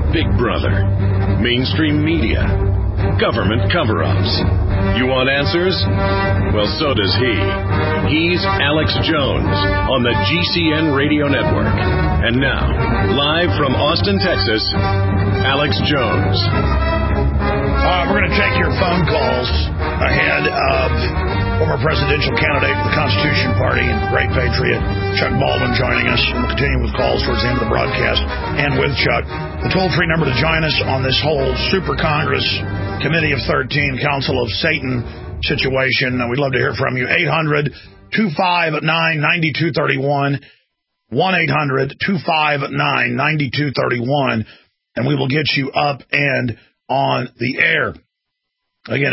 Big Brother, mainstream media, government cover-ups. You want answers? Well, so does he. He's Alex Jones on the GCN Radio Network. And now, live from Austin, Texas, Alex Jones. We're going to take your phone calls ahead of former presidential candidate for the Constitution Party and great patriot Chuck Baldwin joining us. And we'll continue with calls towards the end of the broadcast and with Chuck. The toll-free number to join us on this whole Super Congress Committee of 13 Council of Satan situation. We'd love to hear from you. 800-259-9231. 1-800-259-9231. And we will get you up and on the air. Again,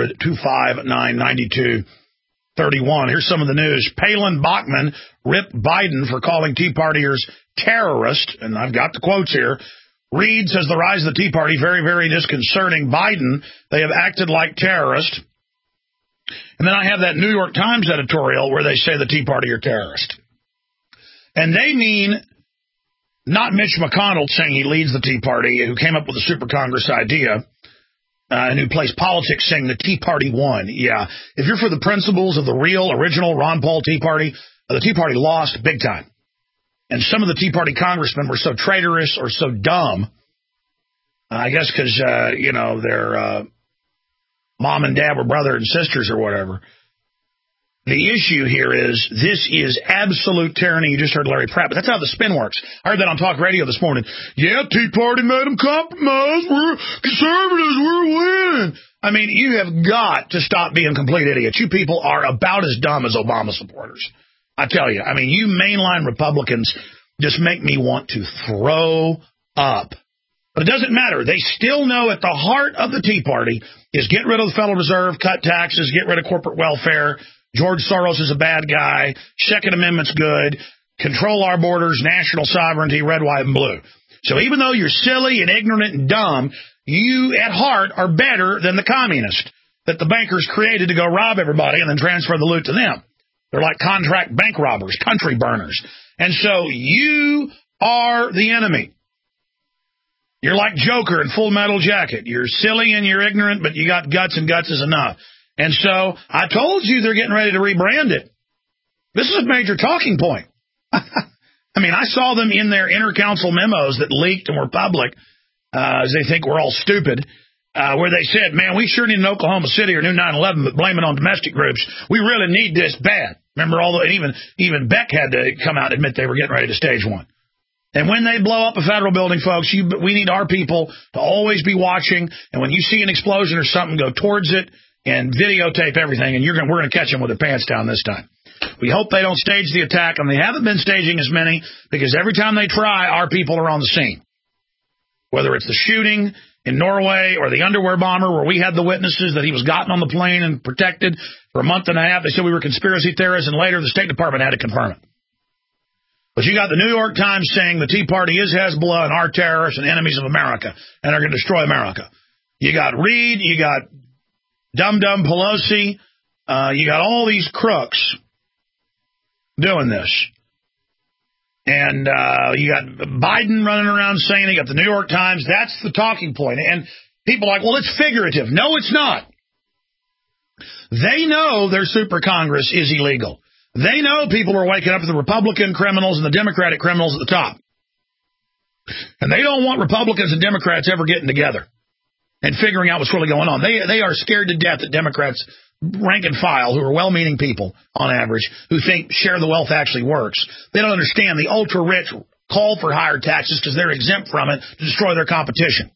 800-259-9231. Here's some of the news. Palin Bachman ripped Biden for calling Tea Partiers terrorist, and I've got the quotes here. Reid says the rise of the Tea Party, very, very disconcerting. Biden, they have acted like terrorists. And then I have that New York Times editorial where they say the Tea Party are terrorists. And they mean not Mitch McConnell saying he leads the Tea Party, who came up with the Super Congress idea, and who plays politics saying the Tea Party won. Yeah. If you're for the principles of the real, original Ron Paul Tea Party, the Tea Party lost big time. And some of the Tea Party congressmen were so traitorous or so dumb, I guess because, their mom and dad were brother and sisters or whatever. The issue here is this is absolute tyranny. You just heard Larry Pratt, but that's how the spin works. I heard that on talk radio this morning. Yeah, Tea Party made them compromise. We're conservatives. We're winning. I mean, you have got to stop being complete idiots. You people are about as dumb as Obama supporters. I tell you. I mean, you mainline Republicans just make me want to throw up. But it doesn't matter. They still know at the heart of the Tea Party is get rid of the Federal Reserve, cut taxes, get rid of corporate welfare. George Soros is a bad guy. Second Amendment's good. Control our borders, national sovereignty, red, white, and blue. So even though you're silly and ignorant and dumb, you at heart are better than the communists that the bankers created to go rob everybody and then transfer the loot to them. They're like contract bank robbers, country burners. And so you are the enemy. You're like Joker in Full Metal Jacket. You're silly and you're ignorant, but you got guts, and guts is enough. And so I told you they're getting ready to rebrand it. This is a major talking point. I mean, I saw them in their inter-council memos that leaked and were public, as they think we're all stupid, where they said, man, we sure need an Oklahoma City or new 9/11, but blame it on domestic groups. We really need this bad. Remember, even Beck had to come out and admit they were getting ready to stage one. And when they blow up a federal building, folks, we need our people to always be watching. And when you see an explosion or something, go towards it and videotape everything, and we're going to catch them with their pants down this time. We hope they don't stage the attack, and they haven't been staging as many, because every time they try, our people are on the scene. Whether it's the shooting in Norway or the underwear bomber where we had the witnesses that he was gotten on the plane and protected for a month and a half. They said we were conspiracy theorists, and later the State Department had to confirm it. But you got the New York Times saying the Tea Party is Hezbollah and our terrorists and enemies of America, and are going to destroy America. You got Reid, you got Dum-Dum Pelosi, you got all these crooks doing this. And you got Biden running around saying, you got the New York Times. That's the talking point. And people are like, well, it's figurative. No, it's not. They know their super Congress is illegal. They know people are waking up to the Republican criminals and the Democratic criminals at the top. And they don't want Republicans and Democrats ever getting together and figuring out what's really going on. They are scared to death that Democrats, rank and file, who are well-meaning people on average, who think share the wealth actually works. They don't understand the ultra-rich call for higher taxes because they're exempt from it to destroy their competition.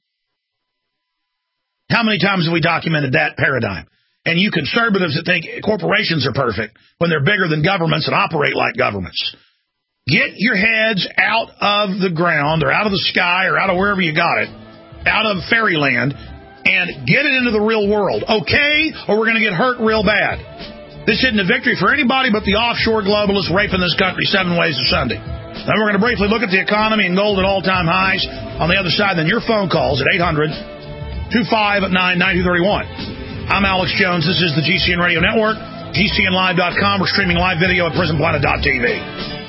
How many times have we documented that paradigm? And you conservatives that think corporations are perfect when they're bigger than governments and operate like governments. Get your heads out of the ground or out of the sky or out of wherever you got it, out of fairyland, and get it into the real world, okay? Or we're going to get hurt real bad. This isn't a victory for anybody but the offshore globalists raping this country 7 ways to Sunday. Then we're going to briefly look at the economy and gold at all-time highs. On the other side, then your phone calls at 800-259-9231. I'm Alex Jones. This is the GCN Radio Network, GCNlive.com. We're streaming live video at prisonplanet.tv.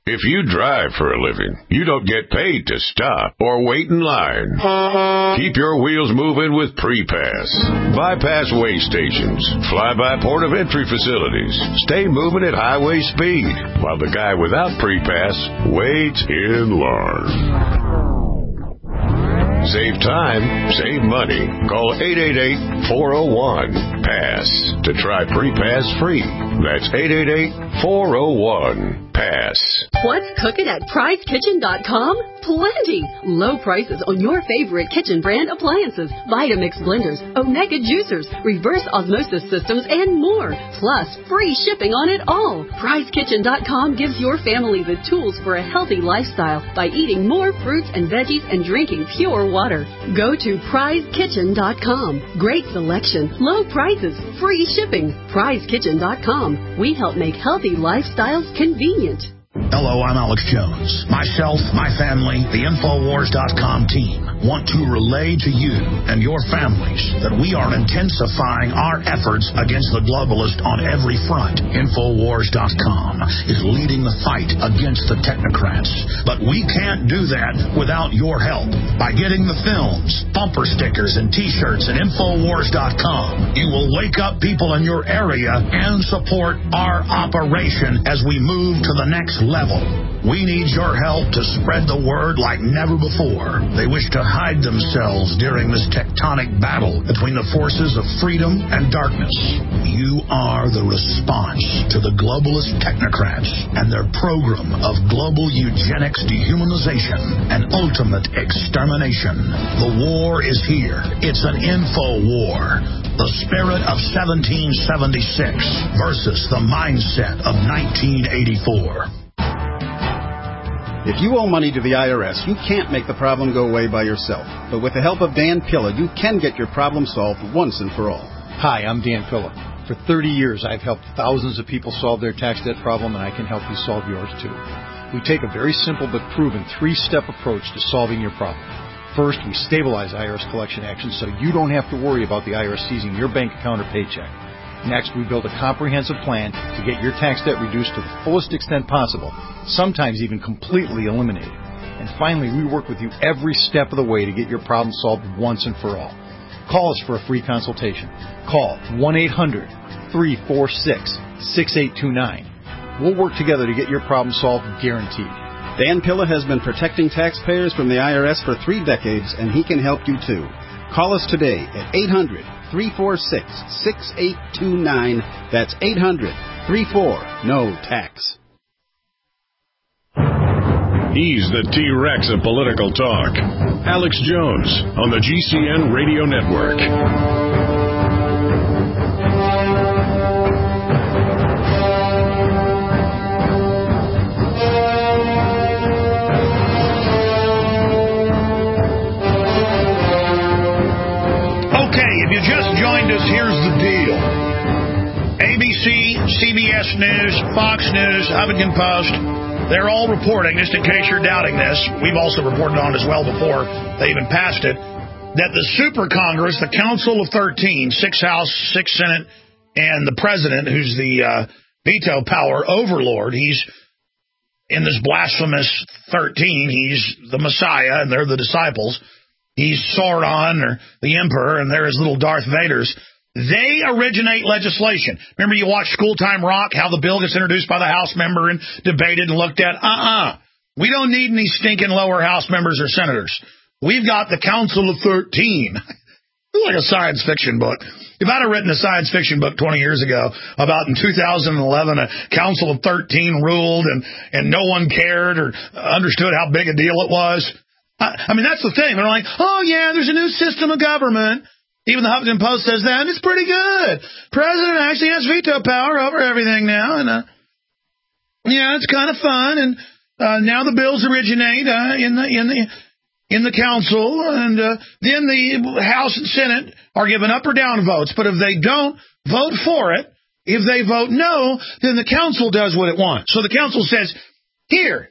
If you drive for a living, you don't get paid to stop or wait in line. Keep your wheels moving with Pre-Pass. Bypass way stations, fly-by port of entry facilities. Stay moving at highway speed, while the guy without Pre-Pass waits in line. Save time, save money. Call 888-401-PASS to try Pre-Pass free. That's 888-401-PASS. What's cooking at PrizeKitchen.com? Plenty! Low prices on your favorite kitchen brand appliances, Vitamix blenders, Omega juicers, reverse osmosis systems, and more. Plus, free shipping on it all. PrizeKitchen.com gives your family the tools for a healthy lifestyle by eating more fruits and veggies and drinking pure water. Go to PrizeKitchen.com. Great selection, low prices, free shipping. PrizeKitchen.com. We help make healthy lifestyles convenient. Hello, I'm Alex Jones. Myself, my family, the Infowars.com team want to relay to you and your families that we are intensifying our efforts against the globalist on every front. Infowars.com is leading the fight against the technocrats. But we can't do that without your help. By getting the films, bumper stickers, and T-shirts at Infowars.com, you will wake up people in your area and support our operation as we move to the next level. We need your help to spread the word like never before. They wish to hide themselves during this tectonic battle between the forces of freedom and darkness. You are the response to the globalist technocrats and their program of global eugenics, dehumanization, and ultimate extermination. The war is here. It's an info war. The spirit of 1776 versus the mindset of 1984. If you owe money to the IRS, you can't make the problem go away by yourself. But with the help of Dan Pilla, you can get your problem solved once and for all. Hi, I'm Dan Pilla. For 30 years, I've helped thousands of people solve their tax debt problem, and I can help you solve yours too. We take a very simple but proven 3-step approach to solving your problem. First, we stabilize IRS collection actions so you don't have to worry about the IRS seizing your bank account or paycheck. Next, we build a comprehensive plan to get your tax debt reduced to the fullest extent possible, sometimes even completely eliminated. And finally, we work with you every step of the way to get your problem solved once and for all. Call us for a free consultation. Call 1-800-346-6829. We'll work together to get your problem solved, guaranteed. Dan Pilla has been protecting taxpayers from the IRS for 3 decades, and he can help you too. Call us today at 800-346-6829. That's 800-34-NO-TAX. He's the T-Rex of political talk. Alex Jones on the GCN Radio Network. If you just joined us, here's the deal. ABC, CBS News, Fox News, Huffington Post, they're all reporting, just in case you're doubting this, we've also reported on it as well before they even passed it, that the Super Congress, the Council of 13, 6 House, 6 Senate, and the President, who's the veto power overlord, he's in this blasphemous 13, he's the Messiah, and they're the disciples. He's Sauron, or the Emperor, and they're his little Darth Vaders. They originate legislation. Remember you watched School Time Rock, how the bill gets introduced by the House member and debated and looked at? We don't need any stinking lower House members or senators. We've got the Council of 13. It's like a science fiction book. If I'd have written a science fiction book 20 years ago about in 2011 a Council of 13 ruled and no one cared or understood how big a deal it was, I mean, that's the thing. They're like, oh, yeah, there's a new system of government. Even the Huffington Post says that, and it's pretty good. President actually has veto power over everything now, and yeah, it's kind of fun. And now the bills originate in the council, and then the House and Senate are given up or down votes. But if they don't vote for it, if they vote no, then the council does what it wants. So the council says, here.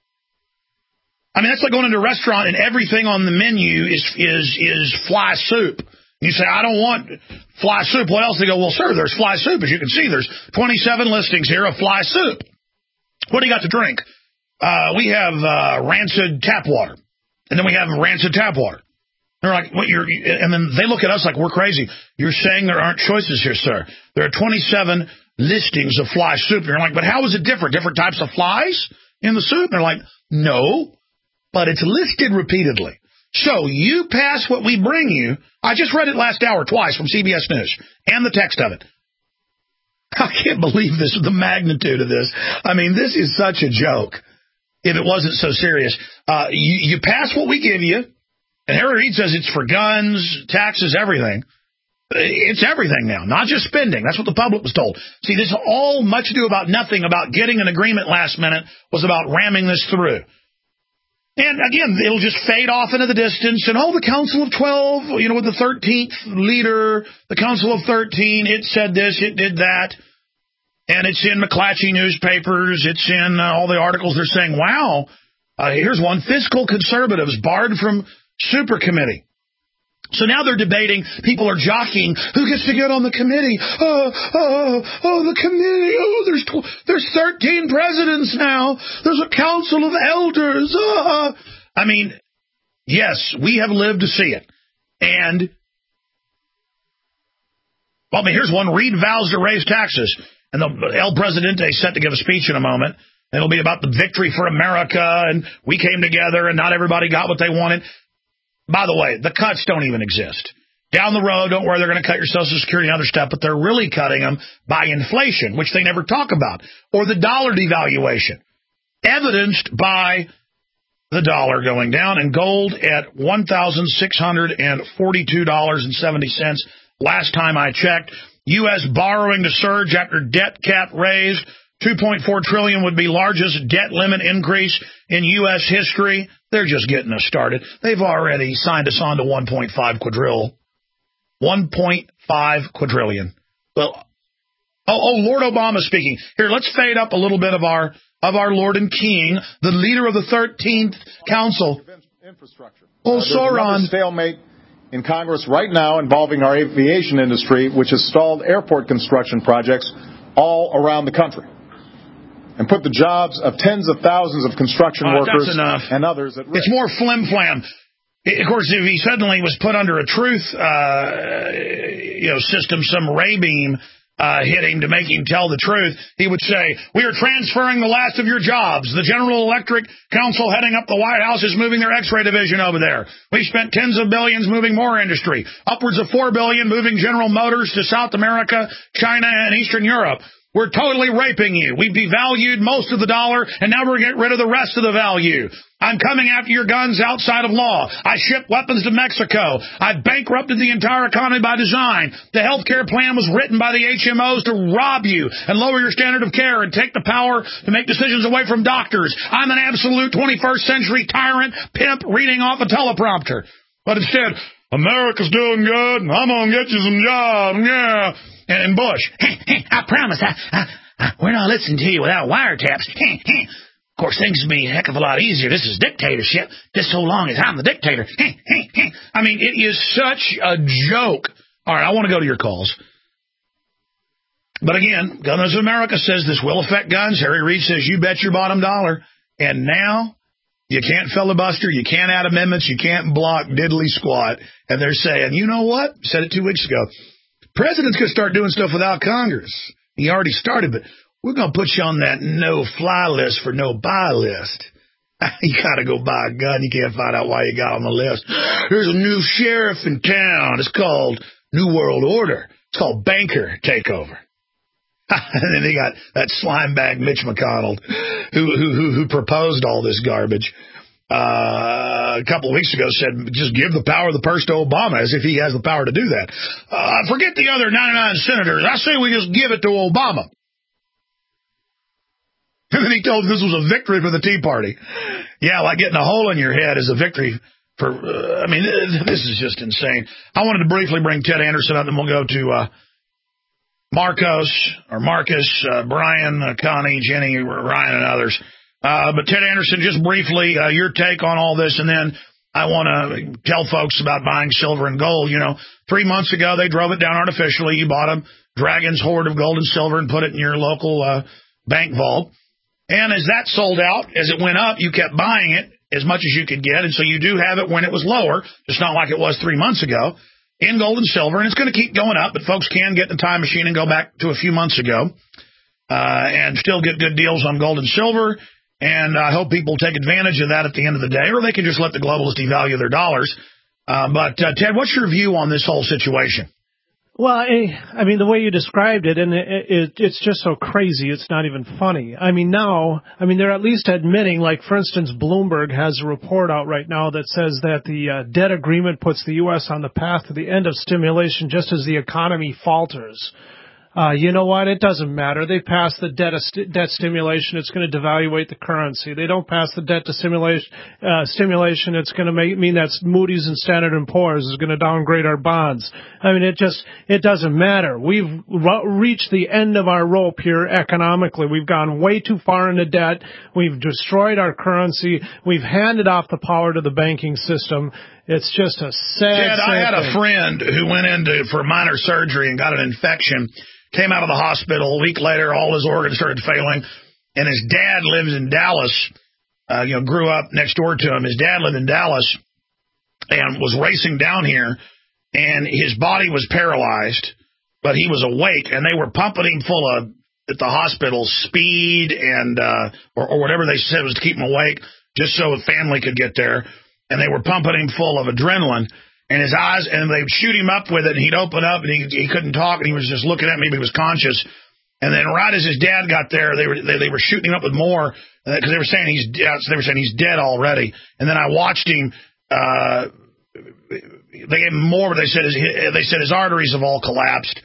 I mean, that's like going into a restaurant and everything on the menu is fly soup. You say, I don't want fly soup. What else? They go, well, sir, there's fly soup. As you can see, there's 27 listings here of fly soup. What do you got to drink? we have rancid tap water, and then we have rancid tap water. They're like, what? And then they look at us like we're crazy. You're saying there aren't choices here, sir. There are 27 listings of fly soup. And you're like, but how is it different? Different types of flies in the soup? And they're like, no, but it's listed repeatedly. So you pass what we bring you. I just read it last hour twice from CBS News and the text of it. I can't believe this, the magnitude of this. I mean, this is such a joke if it wasn't so serious. You pass what we give you. And Harry Reid says it's for guns, taxes, everything. It's everything now, not just spending. That's what the public was told. See, this all much ado about nothing about getting an agreement last minute was about ramming this through. And again, it'll just fade off into the distance. And, the Council of 12, with the 13th leader, the Council of 13, it said this, it did that. And it's in McClatchy newspapers. It's in all the articles. They're saying, wow, here's one, fiscal conservatives barred from super committee. So now they're debating, people are jockeying, who gets to get on the committee? The committee. There's 13 presidents now. There's a council of elders. I mean, yes, we have lived to see it. And, here's one. Reid vows to raise taxes. And the El Presidente is set to give a speech in a moment. And it'll be about the victory for America, and we came together, and not everybody got what they wanted. By the way, the cuts don't even exist. Down the road, don't worry, they're going to cut your Social Security and other stuff, but they're really cutting them by inflation, which they never talk about, or the dollar devaluation, evidenced by the dollar going down and gold at $1,642.70 last time I checked. U.S. borrowing to surge after debt cap raised. $2.4 trillion would be largest debt limit increase in U.S. history. They're just getting us started. They've already signed us on to 1.5 quadrillion. 1.5 quadrillion. Well, Lord Obama speaking. Here, let's fade up a little bit of our Lord and King, the leader of the 13th Council. Infrastructure. Soron. Stalemate in Congress right now involving our aviation industry, which has stalled airport construction projects all around the country and put the jobs of tens of thousands of construction workers and others at risk. It's more flim-flam. Of course, if he suddenly was put under a truth system, some ray beam hit him to make him tell the truth, he would say, we are transferring the last of your jobs. The General Electric Council heading up the White House is moving their X-ray division over there. We spent tens of billions moving more industry, upwards of $4 billion moving General Motors to South America, China, and Eastern Europe. We're totally raping you. We've devalued most of the dollar, and now we're getting rid of the rest of the value. I'm coming after your guns outside of law. I ship weapons to Mexico. I've bankrupted the entire economy by design. The health care plan was written by the HMOs to rob you and lower your standard of care and take the power to make decisions away from doctors. I'm an absolute 21st century tyrant pimp reading off a teleprompter. But instead, America's doing good, and I'm going to get you some jobs, yeah. And Bush, I promise, we're not listening to you without wiretaps. Of course, things would be a heck of a lot easier. This is dictatorship, just so long as I'm the dictator. I mean, it is such a joke. All right, I want to go to your calls. But again, Gunners of America says this will affect guns. Harry Reid says you bet your bottom dollar. And now you can't filibuster, you can't add amendments, you can't block diddly squat. And they're saying, you know what? Said it 2 weeks ago. President's going to start doing stuff without Congress. He already started, but we're going to put you on that no-fly list for no-buy list. You got to go buy a gun. You can't find out why you got on the list. There's a new sheriff in town. It's called New World Order. It's called Banker Takeover. And then they got that slime bag Mitch McConnell who proposed all this garbage. A couple of weeks ago said, just give the power of the purse to Obama, as if he has the power to do that. Forget the other 99 senators. I say we just give it to Obama. And then he told this was a victory for the Tea Party. Yeah, like getting a hole in your head is a victory for, this is just insane. I wanted to briefly bring Ted Anderson up, and we'll go to Marcus, Brian, Connie, Jenny, Ryan, and others. But Ted Anderson, just briefly, your take on all this, and then I want to tell folks about buying silver and gold. 3 months ago, they drove it down artificially. You bought a Dragon's hoard of gold and silver and put it in your local bank vault. And as that sold out, as it went up, you kept buying it as much as you could get, and so you do have it when it was lower, just not like it was 3 months ago, in gold and silver, and it's going to keep going up, but folks can get the time machine and go back to a few months ago and still get good deals on gold and silver, and I hope people take advantage of that at the end of the day, or they can just let the globalists devalue their dollars. But Ted, what's your view on this whole situation? Well, I mean, the way you described it, and it's just so crazy, it's not even funny. I mean, now, they're at least admitting, like, for instance, Bloomberg has a report out right now that says that the debt agreement puts the U.S. on the path to the end of stimulation just as the economy falters. You know what? It doesn't matter. They pass the debt stimulation. It's going to devaluate the currency. They don't pass the debt to stimulation. It's going to mean that Moody's and Standard & Poor's is going to downgrade our bonds. I mean, it doesn't matter. We've reached the end of our rope here economically. We've gone way too far into debt. We've destroyed our currency. We've handed off the power to the banking system. It's just a sad I had a friend who went in for minor surgery and got an infection. Came out of the hospital a week later, all his organs started failing, and his dad lives in Dallas, grew up next door to him. His dad lived in Dallas and was racing down here, and his body was paralyzed, but he was awake, and they were pumping him full of, at the hospital, speed and or whatever they said was to keep him awake, just so the family could get there, and they were pumping him full of adrenaline. And his eyes, and they would shoot him up with it, and he'd open up, and he couldn't talk, and he was just looking at me, but he was conscious. And then right as his dad got there, they were shooting him up with more, because they were saying he's dead already. And then I watched him. They gave him more, but they said his arteries have all collapsed.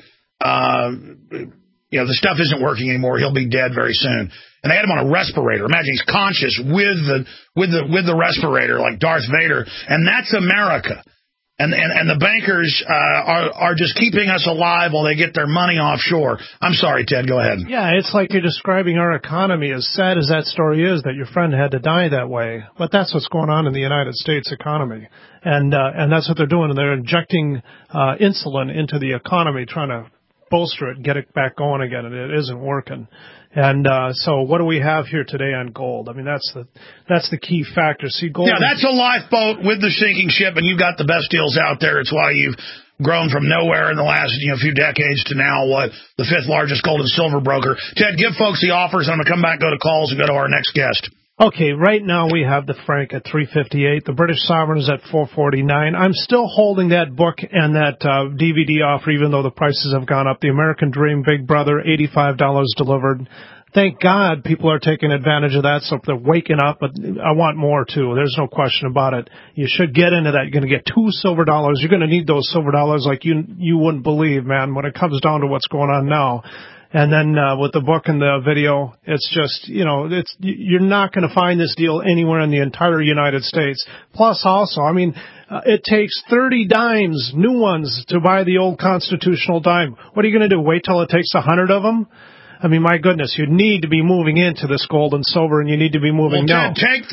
The stuff isn't working anymore. He'll be dead very soon. And they had him on a respirator. Imagine he's conscious with the respirator, like Darth Vader. And that's America. And the bankers are just keeping us alive while they get their money offshore. I'm sorry, Ted, go ahead. Yeah, it's like you're describing our economy. As sad as that story is, that your friend had to die that way. But that's what's going on in the United States economy. And that's what they're doing. They're injecting insulin into the economy, trying to bolster it, get it back going again, and it isn't working. And so what do we have here today on gold? I mean, that's the key factor. See, gold. Yeah, that's a lifeboat with the sinking ship, and you got the best deals out there. It's why you've grown from nowhere in the last few decades to now the fifth largest gold and silver broker. Ted, give folks the offers. I'm going to come back, go to calls, and go to our next guest. Okay, right now we have the franc at $3.58. The British sovereign is at $4.49. I'm still holding that book and that DVD offer, even though the prices have gone up. The American Dream, Big Brother, $85 delivered. Thank God people are taking advantage of that, so if they're waking up, but I want more too. There's no question about it. You should get into that. You're going to get $2 silver. You're going to need those silver dollars like you wouldn't believe, man, when it comes down to what's going on now. And then with the book and the video, it's just, you're not going to find this deal anywhere in the entire United States. Plus also, it takes 30 dimes, new ones, to buy the old constitutional dime. What are you going to do, wait till it takes 100 of them? I mean, my goodness, you need to be moving into this gold and silver, and you need to be moving down. Take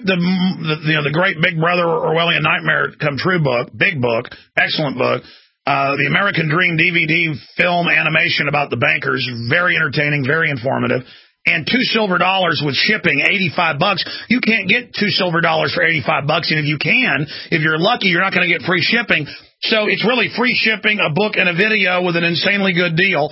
the great Big Brother Orwellian Nightmare Come True book, big book, excellent book. The American Dream DVD film animation about the bankers, very entertaining, very informative. And $2 silver with shipping, $85. You can't get $2 silver for $85, and if you can, if you're lucky, you're not going to get free shipping. So it's really free shipping, a book, and a video with an insanely good deal.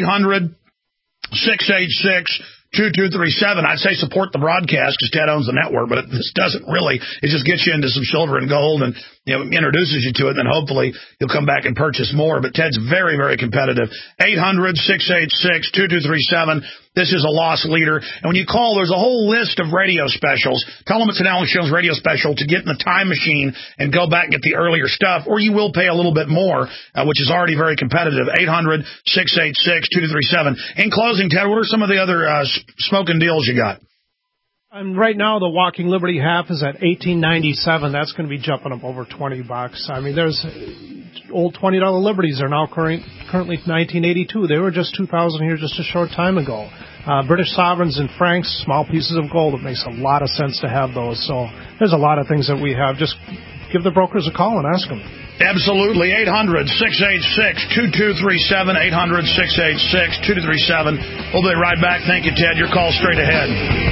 800-686-2237. I'd say support the broadcast because Ted owns the network, but this doesn't really. It just gets you into some silver and gold and introduces you to it, and then hopefully you'll come back and purchase more. But Ted's very, very competitive. 800-686-2237. This is a loss leader. And when you call, there's a whole list of radio specials. Tell them it's an Alex Jones radio special to get in the time machine and go back and get the earlier stuff, or you will pay a little bit more, which is already very competitive. 800-686-2237. In closing, Ted, what are some of the other smoking deals you got? And right now, the Walking Liberty half is at $18.97. That's going to be jumping up over $20. I mean, there's old $20 Liberties are now currently $19.82. They were just $2,000 here just a short time ago. British sovereigns and francs, small pieces of gold. It makes a lot of sense to have those. So there's a lot of things that we have. Just give the brokers a call and ask them. Absolutely. 800-686-2237, 800-686-2237. We'll be right back. Thank you, Ted. Your call straight ahead.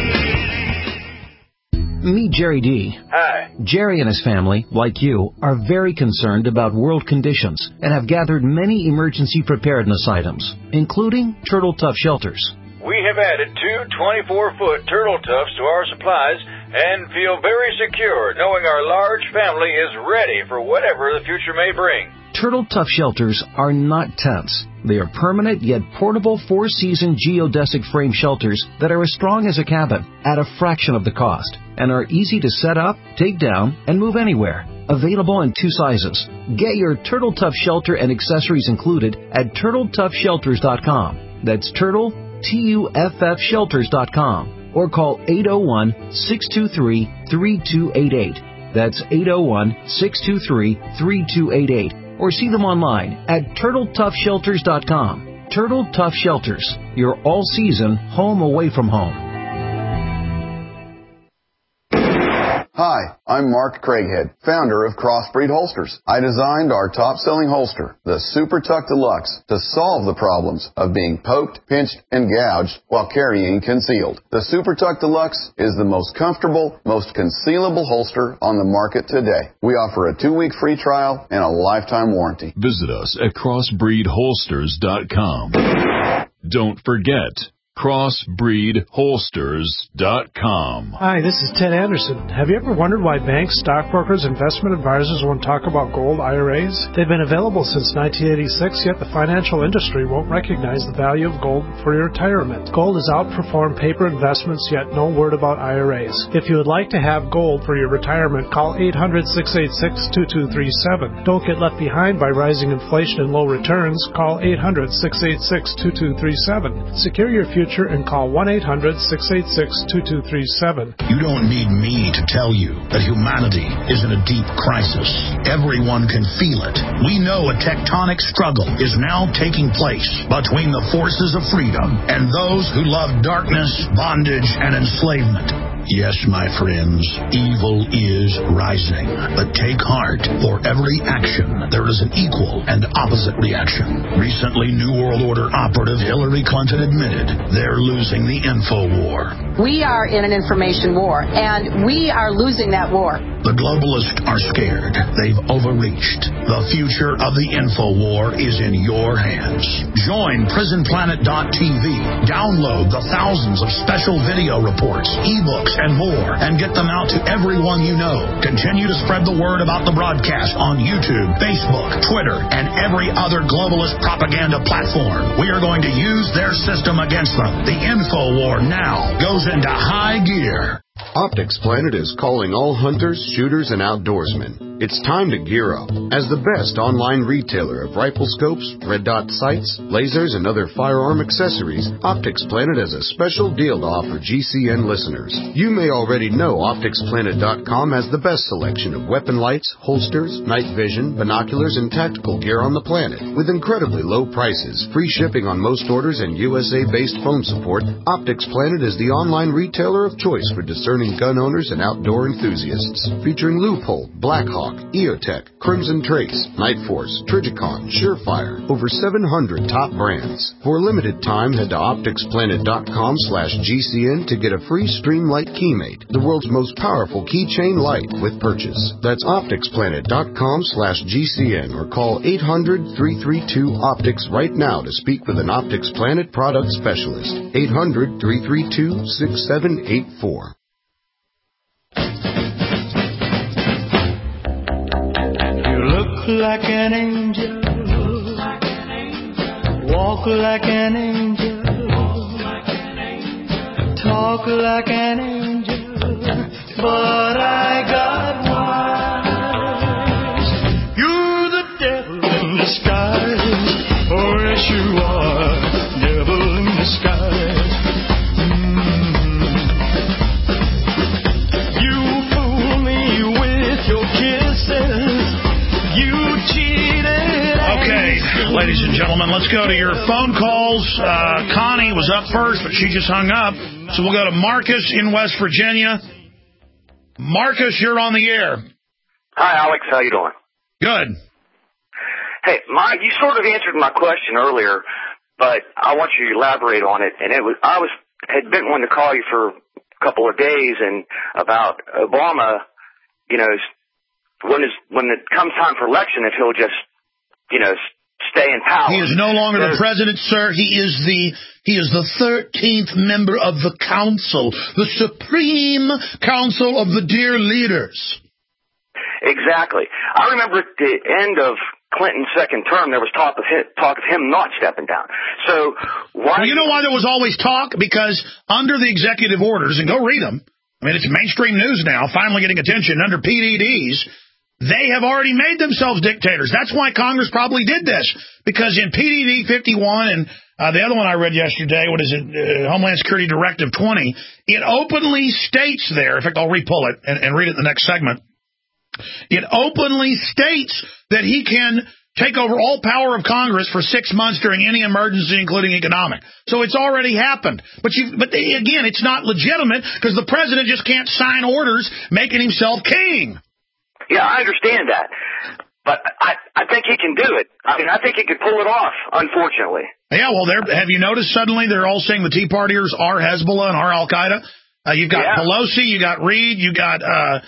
Meet Jerry D. Hi. Jerry and his family, like you, are very concerned about world conditions and have gathered many emergency preparedness items, including Turtle Tough shelters. We have added 2 24-foot Turtle Toughs to our supplies and feel very secure knowing our large family is ready for whatever the future may bring. Turtle Tough shelters are not tents. They are permanent yet portable 4-season geodesic frame shelters that are as strong as a cabin at a fraction of the cost and are easy to set up, take down, and move anywhere. Available in 2 sizes. Get your Turtle Tough shelter and accessories included at TurtleToughShelters.com. That's Turtle, TUFFshelters.com, or call 801-623-3288. That's 801-623-3288. Or see them online at TurtleToughShelters.com. Turtle Tough Shelters, your all-season home away from home. Hi, I'm Mark Craighead, founder of Crossbreed Holsters. I designed our top-selling holster, the Super Tuck Deluxe, to solve the problems of being poked, pinched, and gouged while carrying concealed. The Super Tuck Deluxe is the most comfortable, most concealable holster on the market today. We offer a 2-week free trial and a lifetime warranty. Visit us at crossbreedholsters.com. Don't forget, crossbreedholsters.com. Hi, this is Ted Anderson. Have you ever wondered why banks, stockbrokers, investment advisors won't talk about gold IRAs? They've been available since 1986, yet the financial industry won't recognize the value of gold for your retirement. Gold has outperformed paper investments, yet no word about IRAs. If you would like to have gold for your retirement, call 800-686-2237. Don't get left behind by rising inflation and low returns. Call 800-686-2237. Secure your future and call 1-800-686-2237. You don't need me to tell you that humanity is in a deep crisis. Everyone can feel it. We know a tectonic struggle is now taking place between the forces of freedom and those who love darkness, bondage, and enslavement. Yes, my friends, evil is rising. But take heart. For every action, there is an equal and opposite reaction. Recently, New World Order operative Hillary Clinton admitted they're losing the info war. We are in an information war, and we are losing that war. The globalists are scared. They've overreached. The future of the info war is in your hands. Join PrisonPlanet.tv. Download the thousands of special video reports, ebooks, and more, and get them out to everyone you know. Continue to spread the word about the broadcast on YouTube, Facebook, Twitter, and every other globalist propaganda platform. We are going to use their system against them. The info war now goes into high gear. Optics Planet is calling all hunters, shooters, and outdoorsmen. It's time to gear up. As the best online retailer of rifle scopes, red dot sights, lasers, and other firearm accessories, Optics Planet has a special deal to offer GCN listeners. You may already know OpticsPlanet.com has the best selection of weapon lights, holsters, night vision, binoculars, and tactical gear on the planet. With incredibly low prices, free shipping on most orders, and USA-based phone support, Optics Planet is the online retailer of choice for discerning gun owners and outdoor enthusiasts. Featuring Loophole, Blackhawk, EOTech, Crimson Trace, Night Force, Trijicon, Surefire, over 700 top brands. For a limited time, head to OpticsPlanet.com/GCN to get a free Streamlight Keymate, the world's most powerful keychain light with purchase. That's OpticsPlanet.com/GCN or call 800-332-OPTICS right now to speak with an Optics Planet product specialist. 800-332-6784. Like an angel, walk like an angel, talk like an angel, but I got wise. You're the devil in disguise, oh yes you are, devil in disguise. You fool me with your kisses. Okay, ladies and gentlemen, let's go to your phone calls. Connie was up first, but she just hung up. So we'll go to Marcus in West Virginia. Marcus, you're on the air. Hi, Alex. How you doing? Good. Hey, you sort of answered my question earlier, but I want you to elaborate on it. And I had been wanting to call you for a couple of days and about Obama, you know, when it comes time for election, if he'll just, you know, stay in power. He is no longer the president, sir. He is the 13th member of the council, the supreme council of the dear leaders. Exactly. I remember at the end of Clinton's second term, there was talk of him not stepping down. So why? Well, you know why there was always talk? Because under the executive orders, and go read them, I mean, it's mainstream news now, finally getting attention, under PDDs, they have already made themselves dictators. That's why Congress probably did this. Because in PDD 51 and the other one I read yesterday, what is it, Homeland Security Directive 20, it openly states there, in fact, I'll re-pull it and read it in the next segment. It openly states that he can take over all power of Congress for 6 months during any emergency, including economic. So it's already happened. But again, it's not legitimate because the president just can't sign orders making himself king. Yeah, I understand that. But I think he can do it. I mean, I think he could pull it off, unfortunately. Yeah, well, have you noticed suddenly they're all saying the Tea Partiers are Hezbollah and are Al-Qaeda? You've got Pelosi, you got Reid, you got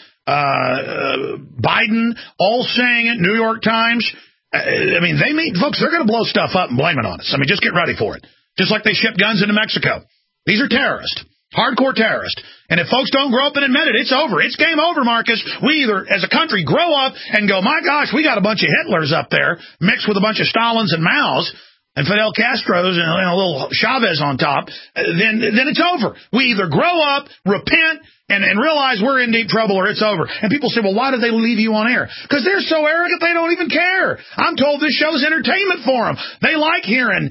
Biden, all saying it, New York Times. I mean, folks, they're going to blow stuff up and blame it on us. I mean, just get ready for it. Just like they ship guns into Mexico. These are terrorists. Hardcore terrorists. And if folks don't grow up and admit it, it's over. It's game over, Marcus. We either, as a country, grow up and go, my gosh, we got a bunch of Hitlers up there mixed with a bunch of Stalins and Maos and Fidel Castros and a little Chavez on top, then it's over. We either grow up, repent, and realize we're in deep trouble or it's over. And people say, well, why did they leave you on air? Because they're so arrogant they don't even care. I'm told this show's entertainment for them. They like hearing,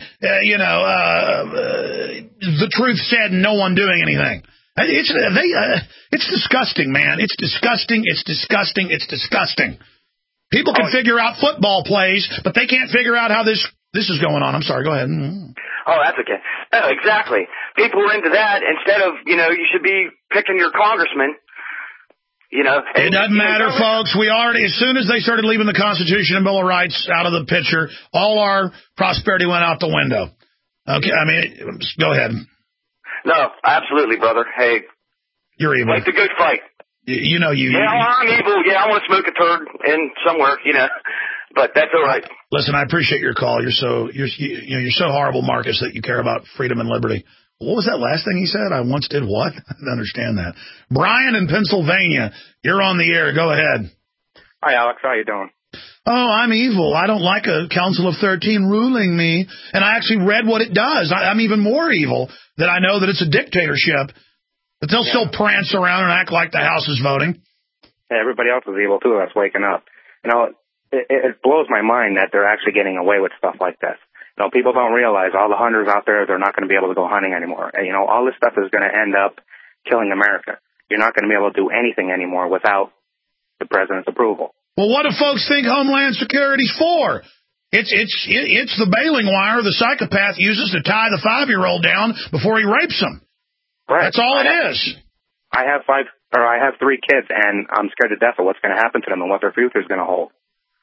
the truth said and no one doing anything. It's disgusting, man. It's disgusting. It's disgusting. It's disgusting. People can figure out football plays, but they can't figure out how this is going on. I'm sorry. Go ahead. Oh, that's okay. No, exactly. People are into that instead of, you should be picking your congressman. It doesn't matter, folks. We already, as soon as they started leaving the Constitution and Bill of Rights out of the picture, all our prosperity went out the window. Okay, I mean, go ahead. No, absolutely, brother. Hey, you're evil. Fight the good fight. Yeah, I'm evil. Yeah, I want to smoke a turd in somewhere. But that's all right. Listen, I appreciate your call. You're so horrible, Marcus, that you care about freedom and liberty. What was that last thing he said? I once did what? I didn't understand that. Brian in Pennsylvania, you're on the air. Go ahead. Hi, Alex. How you doing? Oh, I'm evil. I don't like a Council of 13 ruling me. And I actually read what it does. I'm even more evil that I know that it's a dictatorship. But they'll still prance around and act like the House is voting. Yeah, everybody else is evil, too, that's waking up. It blows my mind that they're actually getting away with stuff like this. People don't realize all the hunters out there, they're not going to be able to go hunting anymore. And, all this stuff is going to end up killing America. You're not going to be able to do anything anymore without the president's approval. Well, what do folks think Homeland Security's for? It's the bailing wire the psychopath uses to tie the 5-year-old down before he rapes him. Right. That's all it is. I have 3 kids, and I'm scared to death of what's going to happen to them and what their future is going to hold.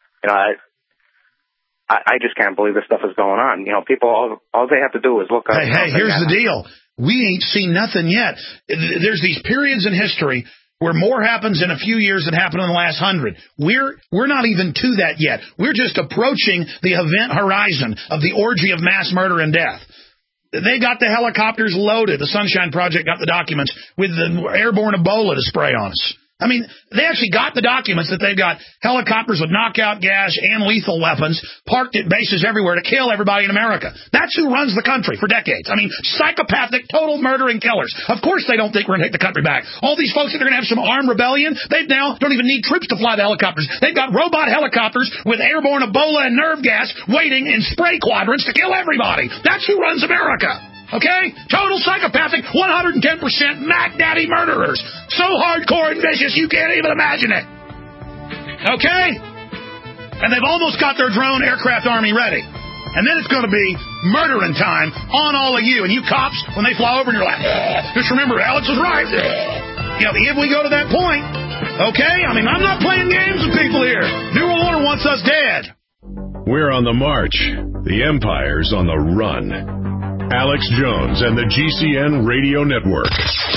I just can't believe this stuff is going on. People, all they have to do is look up. Hey, here's the deal. We ain't seen nothing yet. There's these periods in history where more happens in a few years than happened in the last 100. We're not even to that yet. We're just approaching the event horizon of the orgy of mass murder and death. They got the helicopters loaded. The Sunshine Project got the documents with the airborne Ebola to spray on us. I mean, they actually got the documents that they've got helicopters with knockout gas and lethal weapons parked at bases everywhere to kill everybody in America. That's who runs the country for decades. I mean, psychopathic, total murdering killers. Of course they don't think we're going to take the country back. All these folks that are going to have some armed rebellion, they now don't even need troops to fly the helicopters. They've got robot helicopters with airborne Ebola and nerve gas waiting in spray quadrants to kill everybody. That's who runs America. Okay? Total psychopathic, 110% Mac Daddy murderers. So hardcore and vicious you can't even imagine it. Okay? And they've almost got their drone aircraft army ready. And then it's going to be murdering time on all of you. And you cops, when they fly over and you're like, just remember, Alex was right. If we go to that point, okay? I mean, I'm not playing games with people here. New World Order wants us dead. We're on the march. The empire's on the run. Alex Jones and the GCN Radio Network.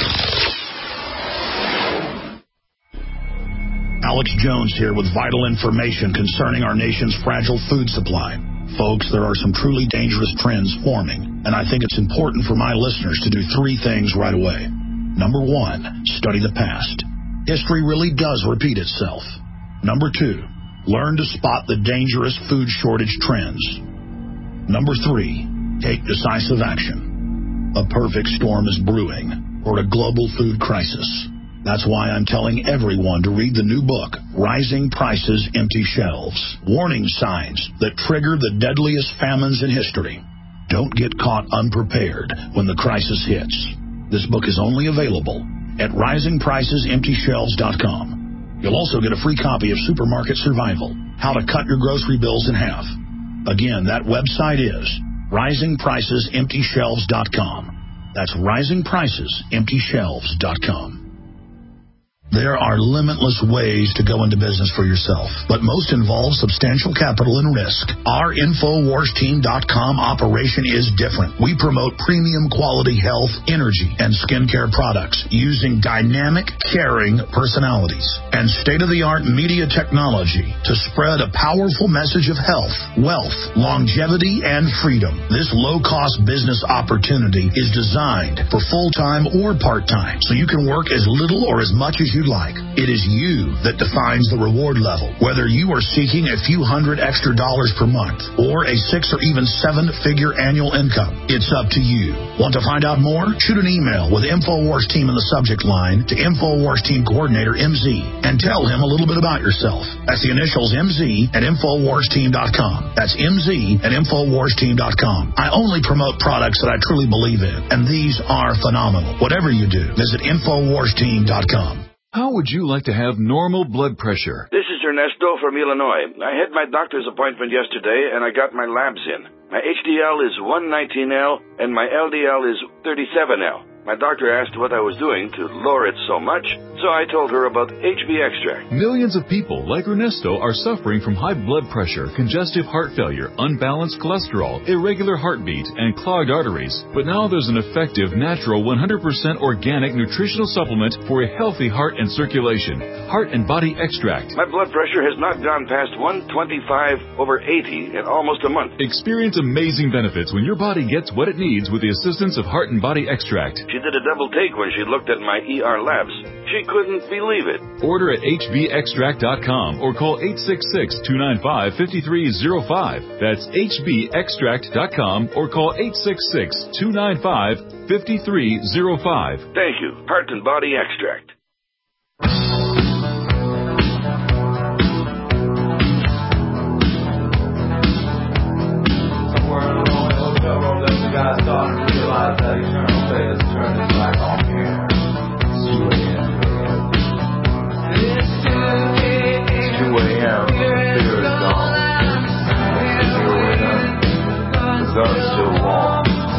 Alex Jones here with vital information concerning our nation's fragile food supply. Folks, there are some truly dangerous trends forming, and I think it's important for my listeners to do three things right away. Number one, study the past. History really does repeat itself. Number two, learn to spot the dangerous food shortage trends. Number three, take decisive action. A perfect storm is brewing for a global food crisis. That's why I'm telling everyone to read the new book, Rising Prices, Empty Shelves. Warning signs that trigger the deadliest famines in history. Don't get caught unprepared when the crisis hits. This book is only available at risingpricesemptyshelves.com. You'll also get a free copy of Supermarket Survival, How to Cut Your Grocery Bills in Half. Again, that website is risingpricesemptyshelves.com. That's risingpricesemptyshelves.com. There are limitless ways to go into business for yourself, but most involve substantial capital and risk. Our InfoWarsTeam.com operation is different. We promote premium quality health, energy, and skincare products using dynamic, caring personalities and state-of-the-art media technology to spread a powerful message of health, wealth, longevity, and freedom. This low-cost business opportunity is designed for full-time or part-time, so you can work as little or as much as you like. It is you that defines the reward level, whether you are seeking a few $100 extra per month or a 6 or even 7-figure annual income. It's up to you. Want to find out more? Shoot an email with InfoWars Team in the subject line to InfoWars Team Coordinator MZ and tell him a little bit about yourself. That's the initials MZ at InfoWarsTeam.com. That's MZ at InfoWarsTeam.com. I only promote products that I truly believe in, and these are phenomenal. Whatever you do, visit InfoWarsTeam.com. How would you like to have normal blood pressure? This is Ernesto from Illinois. I had my doctor's appointment yesterday, and I got my labs in. My HDL is 119L, and my LDL is 37L. My doctor asked what I was doing to lower it so much, so I told her about HB Extract. Millions of people like Ernesto are suffering from high blood pressure, congestive heart failure, unbalanced cholesterol, irregular heartbeat, and clogged arteries. But now there's an effective, natural, 100% organic nutritional supplement for a healthy heart and circulation. Heart and Body Extract. My blood pressure has not gone past 125/80 in almost a month. Experience amazing benefits when your body gets what it needs with the assistance of Heart and Body Extract. She did a double take when she looked at my ER labs. She couldn't believe it. Order at hbextract.com or call 866-295-5305. That's hbextract.com or call 866-295-5305. Thank you. Heart and Body Extract. Somewhere along the hotel room, the guy started to realize that eternal fate has turned his back on here. It's 2 a.m. It's 2 a.m. Fear is gone. You're with us. The gun's still warm.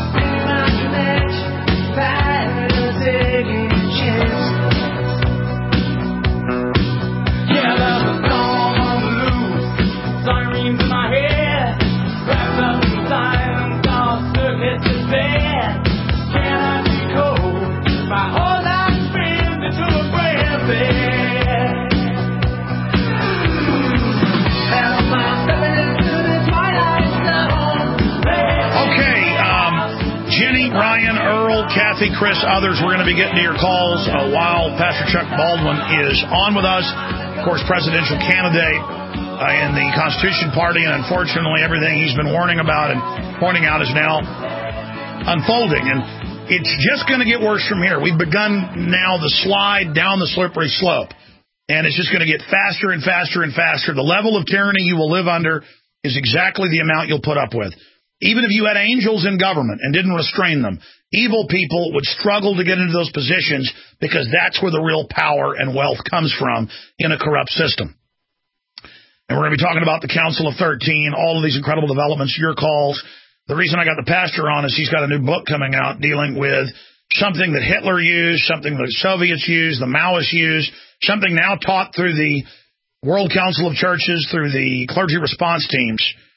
Yeah, there's a storm on the loose. Sirens in my head. Wrapped up in silence, all circuits is bad. Can I be cold? My whole life spins into a brand bed. And I'm stepping into the twilight zone. Okay, Jenny, Ryan, Earl, Kathy, Chris, others, we're going to be getting to your calls while Pastor Chuck Baldwin is on with us. Of course, presidential candidate in the Constitution Party, and unfortunately everything he's been warning about and pointing out is now unfolding. And it's just going to get worse from here. We've begun now the slide down the slippery slope, and it's just going to get faster and faster and faster. The level of tyranny you will live under is exactly the amount you'll put up with. Even if you had angels in government and didn't restrain them, evil people would struggle to get into those positions because that's where the real power and wealth comes from in a corrupt system. And we're going to be talking about the Council of 13, all of these incredible developments, your calls. The reason I got the pastor on is he's got a new book coming out dealing with something that Hitler used, something that the Soviets used, the Maoists used, something now taught through the World Council of Churches, through the clergy response teams.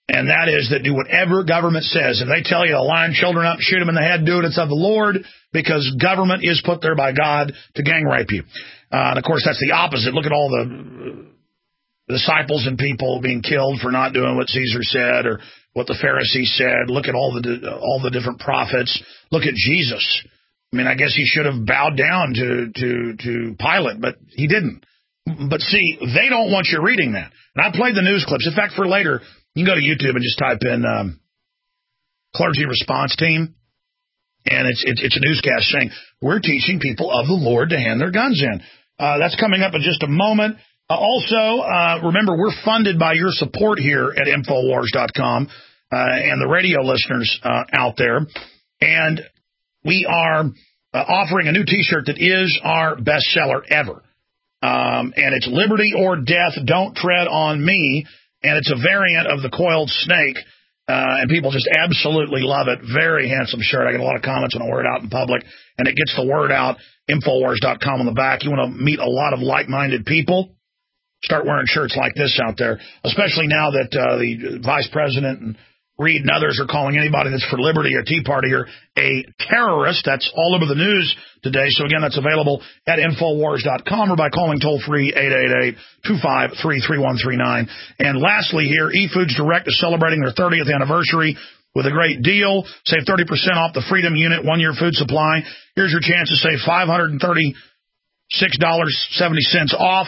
And that is that do whatever government says. If they tell you to line children up, shoot them in the head, do it. It's of the Lord, because government is put there by God to gang rape you. And, of course, that's the opposite. Look at all the disciples and people being killed for not doing what Caesar said or what the Pharisees said. Look at all the different prophets. Look at Jesus. I mean, I guess he should have bowed down to Pilate, but he didn't. But see, they don't want you reading that. And I played the news clips. In fact, for later, you can go to YouTube and just type in clergy response team, and it's a newscast saying, we're teaching people of the Lord to hand their guns in. That's coming up in just a moment. Also, remember, we're funded by your support here at Infowars.com and the radio listeners out there. And we are offering a new T-shirt that is our bestseller ever. And it's Liberty or Death, Don't Tread on Me. And it's a variant of the coiled snake. And people just absolutely love it. Very handsome shirt. I get a lot of comments when I wear it out in public. And it gets the word out. Infowars.com on the back. You want to meet a lot of like-minded people? Start wearing shirts like this out there, especially now that the Vice President and Reid and others are calling anybody that's for liberty or Tea Party or a terrorist. That's all over the news today. So, again, that's available at Infowars.com or by calling toll-free 888-253-3139. And lastly here, eFoods Direct is celebrating their 30th anniversary with a great deal. Save 30% off the Freedom Unit one-year food supply. Here's your chance to save $536.70 off.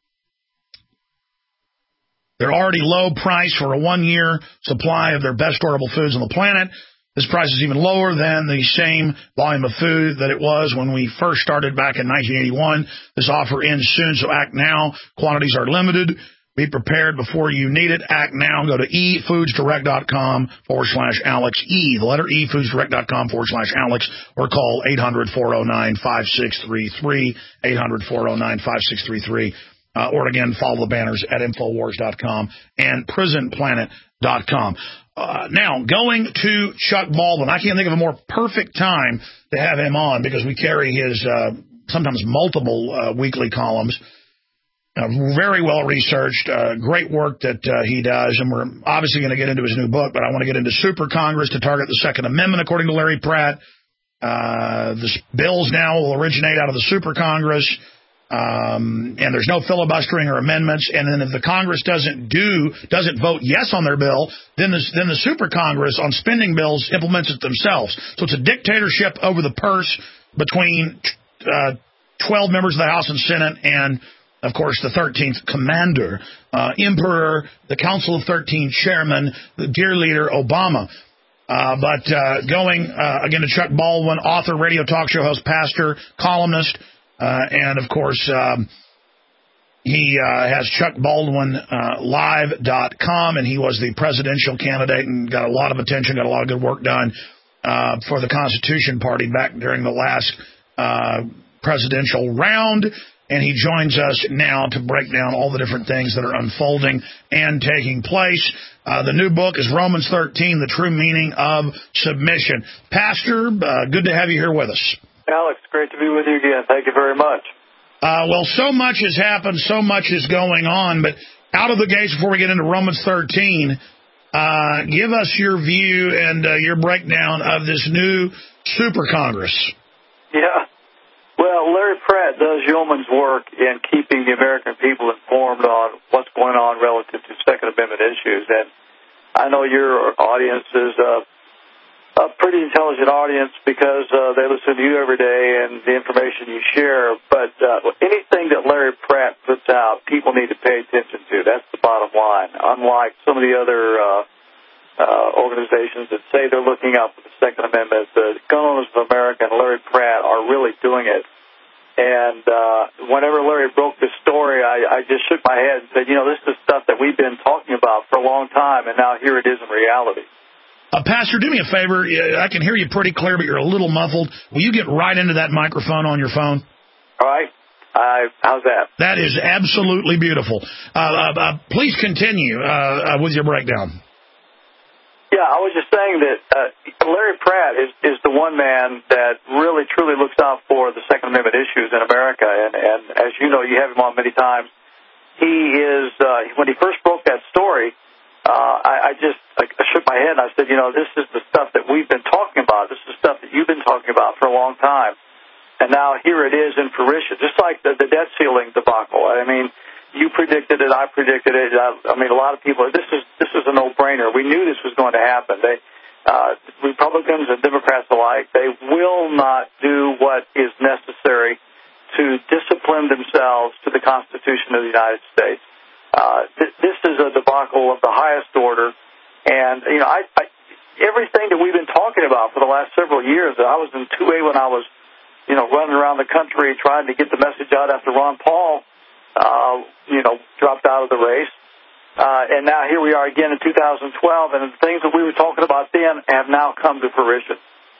They're already low price for a one-year supply of their best storable foods on the planet. This price is even lower than the same volume of food that it was when we first started back in 1981. This offer ends soon, so act now. Quantities are limited. Be prepared before you need it. Act now. Go to efoodsdirect.com/Alex. The letter efoodsdirect.com/Alex, or call 800-409-5633, 800-409-5633. Or, again, follow the banners at Infowars.com and PrisonPlanet.com. Now, going to Chuck Baldwin. I can't think of a more perfect time to have him on because we carry his sometimes multiple weekly columns. Very well researched, great work that he does, and we're obviously going to get into his new book, but I want to get into Super Congress to target the Second Amendment, according to Larry Pratt. The bills now will originate out of the Super Congress. And there's no filibustering or amendments. And then if the Congress doesn't vote yes on their bill, then the Super Congress on spending bills implements it themselves. So it's a dictatorship over the purse between 12 members of the House and Senate and, of course, the 13th commander, Emperor, the Council of 13 chairman, the dear leader Obama. But going again to Chuck Baldwin, author, radio talk show host, pastor, columnist. And, of course, he has ChuckBaldwinLive.com, and he was the presidential candidate and got a lot of attention, got a lot of good work done for the Constitution Party back during the last presidential round. And he joins us now to break down all the different things that are unfolding and taking place. The new book is Romans 13, The True Meaning of Submission. Pastor, good to have you here with us. Alex, great to be with you again. Thank you very much. Well, so much has happened, so much is going on, but out of the gates, before we get into Romans 13, give us your view and your breakdown of this new Super Congress. Yeah. Well, Larry Pratt does yeoman's work in keeping the American people informed on what's going on relative to Second Amendment issues. And I know your audience is a pretty intelligent audience because they listen to you every day and the information you share. But anything that Larry Pratt puts out, people need to pay attention to. That's the bottom line. Unlike some of the other organizations that say they're looking out for the Second Amendment, the Gun Owners of America and Larry Pratt are really doing it. And whenever Larry broke this story, I just shook my head and said, this is stuff that we've been talking about for a long time, and now here it is in reality. Pastor, do me a favor. I can hear you pretty clear, but you're a little muffled. Will you get right into that microphone on your phone? All right. How's that? That is absolutely beautiful. Please continue with your breakdown. Yeah, I was just saying that Larry Pratt is the one man that really, truly looks out for the Second Amendment issues in America. And as you know, you have him on many times. He is, when he first broke that story, I shook my head and I said, this is the stuff that we've been talking about. This is the stuff that you've been talking about for a long time. And now here it is in fruition, just like the debt ceiling debacle. I mean, you predicted it, I predicted it. I mean, a lot of people, this is a no-brainer. We knew this was going to happen. Republicans and Democrats alike, they will not do what is necessary to discipline themselves to the Constitution of the United States. This is a debacle of the highest order. And, everything that we've been talking about for the last several years, I was in 2A when I was, running around the country trying to get the message out after Ron Paul, dropped out of the race. And now here we are again in 2012, and the things that we were talking about then have now come to fruition.